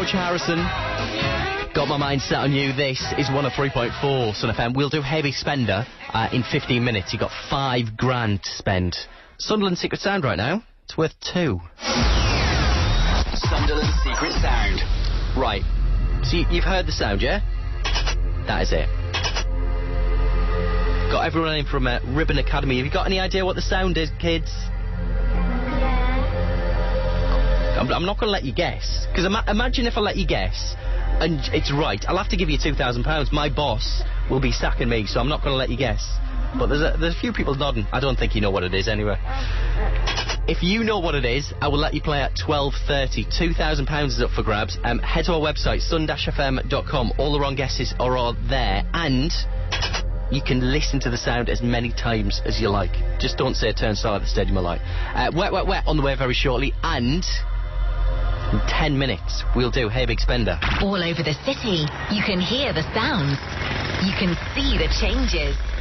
George Harrison. Got my mind set on you. This is 103.4 Sun FM. We'll do Heavy Spender in 15 minutes. You've got £5,000 to spend. Sunderland's secret sound right now. It's worth 2. Sunderland's secret sound. Right. So you've heard the sound, yeah? That is it. Got everyone in from Ribbon Academy. Have you got any idea what the sound is, kids? Yeah. I'm not going to let you guess. Because imagine if I let you guess and it's right. I'll have to give you £2,000. My boss will be sacking me, so I'm not going to let you guess. But there's a few people nodding. I don't think you know what it is anyway. If you know what it is, I will let you play at 12:30. £2,000 is up for grabs. Head to our website, sun-fm.com. All the wrong guesses are all there. And you can listen to the sound as many times as you like. Just don't say Turnstile at the Stadium of Light. Wet, Wet, Wet on the way very shortly. And in 10 minutes, we'll do Hey Big Spender. All over the city, you can hear the sounds. You can see the changes.